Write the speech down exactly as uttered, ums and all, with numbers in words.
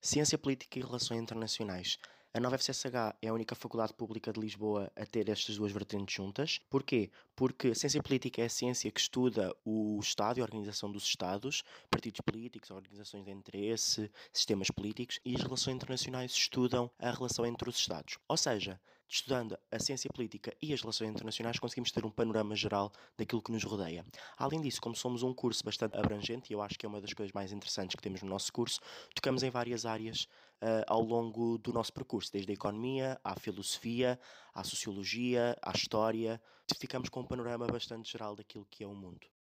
Ciência Política e Relações Internacionais. A nova F C S H é a única faculdade pública de Lisboa a ter estas duas vertentes juntas. Porquê? Porque a ciência política é a ciência que estuda o Estado e a organização dos Estados, partidos políticos, organizações de interesse, sistemas políticos, e as relações internacionais estudam a relação entre os Estados. Ou seja, estudando a ciência política e as relações internacionais, conseguimos ter um panorama geral daquilo que nos rodeia. Além disso, como somos um curso bastante abrangente, e eu acho que é uma das coisas mais interessantes que temos no nosso curso, tocamos em várias áreas uh, ao longo do nosso percurso, desde a economia, à filosofia, à sociologia, à história. Ficamos com um panorama bastante geral daquilo que é o mundo.